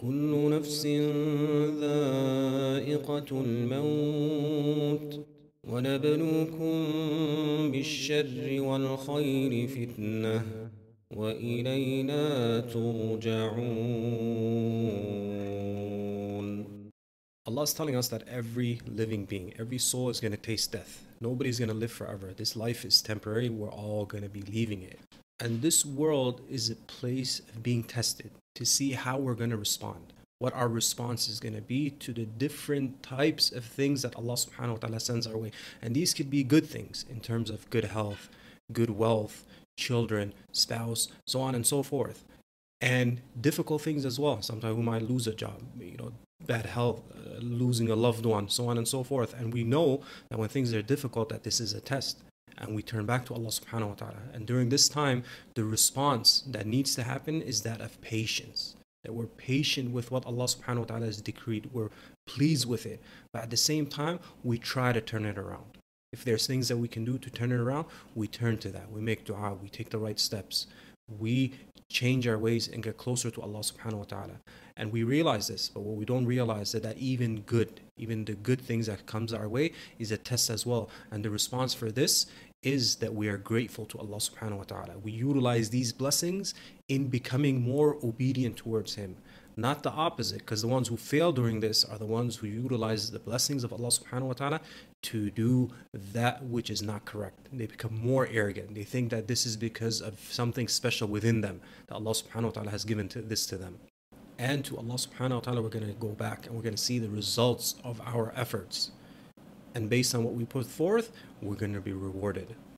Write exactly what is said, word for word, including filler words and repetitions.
كل نفس ذائقة الموت ونبلوكم بالشر والخير فتنة وإلينا ترجعون. Allah is telling us that every living being, every soul is going to taste death. Nobody's going to live forever. This life is temporary. We're all going to be leaving it. And this world is a place of being tested to see how we're going to respond, what our response is going to be to the different types of things that Allah subhanahu wa ta'ala sends our way. And these could be good things in terms of good health, good wealth, children, spouse, so on and so forth. And difficult things as well. Sometimes we might lose a job, you know, bad health, uh, losing a loved one, so on and so forth. And we know that when things are difficult, that this is a test. And we turn back to Allah subhanahu wa ta'ala. And during this time, the response that needs to happen is that of patience. That we're patient with what Allah subhanahu wa ta'ala has decreed. We're pleased with it. But at the same time, we try to turn it around. If there's things that we can do to turn it around, we turn to that. We make dua, we take the right steps. We change our ways and get closer to Allah subhanahu wa ta'ala. And we realize this, but what we don't realize is that even good, even the good things that comes our way is a test as well. And the response for this is that we are grateful to Allah subhanahu wa ta'ala. We utilize these blessings in becoming more obedient towards Him. Not the opposite, because the ones who fail during this are the ones who utilize the blessings of Allah subhanahu wa ta'ala to do that which is not correct. They become more arrogant. They think that this is because of something special within them, that Allah subhanahu wa ta'ala has given to this to them. And to Allah subhanahu wa ta'ala, we're going to go back and we're going to see the results of our efforts. And based on what we put forth, we're going to be rewarded.